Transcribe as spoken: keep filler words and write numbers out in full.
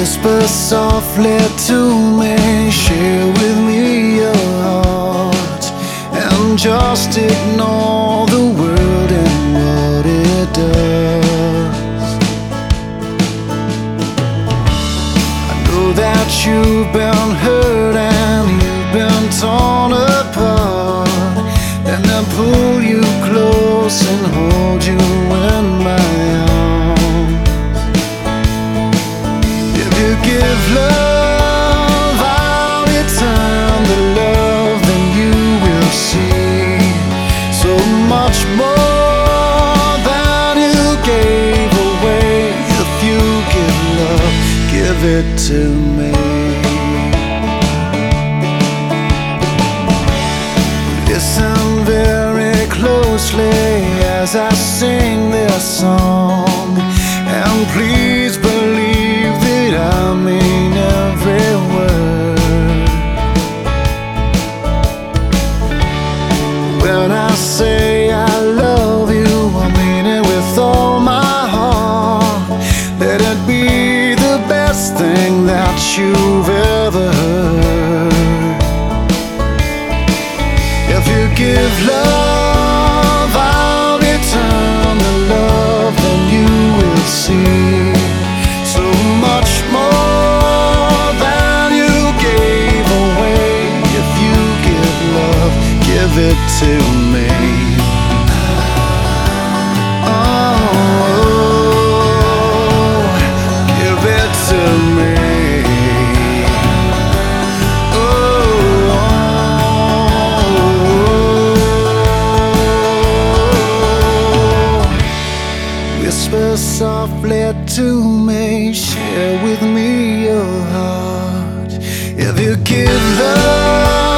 Whisper softly to me, share with me your heart, and just ignore the world and what it does. I know that you've been hurt and you've been torn apart, and I pull you close and hold you in my arms. If you give love all your time to love, then you will see so much more than you gave away. If you give love, give it to me. Listen very closely as I sing this song, and please believe that I mean every word. When I say I love you, I mean it with all my heart. Let it be the best thing that you've ever heard. If you give love all your time to love, then you will see so much more than you gave away. If you give love, give it to me. Oh, give it to me. Whisper softly to me, share with me your heart. If you give love